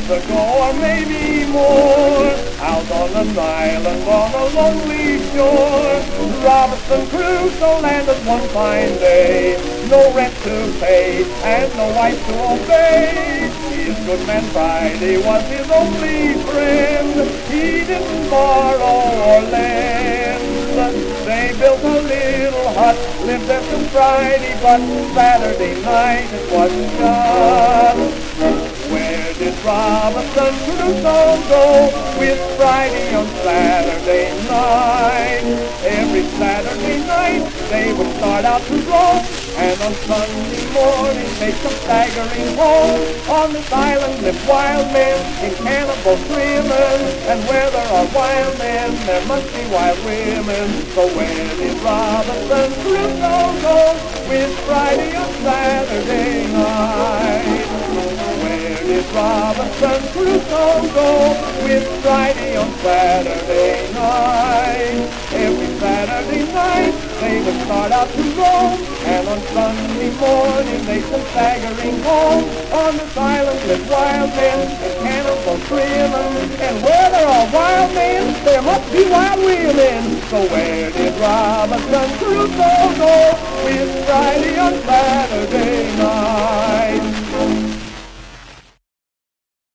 ago or maybe more, out on an island on a lonely shore, Robinson Crusoe landed one fine day. No rent to pay and no wife to obey. His good man Friday was his only friend. He didn't borrow or lend. They built a little hut, lived there till Friday, but Saturday night it wasn't done. Where did Robinson Crusoe go with Friday on Saturday night? Every Saturday night they would start out to roam, and on Sunday morning they'd come staggering home. On this island live wild men in cannibal women, and where there are wild men there must be wild women. So where did Robinson Crusoe go with Friday on Saturday night? Where did Robinson Crusoe go with Friday on Saturday night? Every Saturday night they would start out to roam, and on Sunday morning they'd come staggering home. On this island live wild men and cannibal women, and where there are wild men there must be wild women. So where did Robinson Crusoe go with Friday on Saturday night?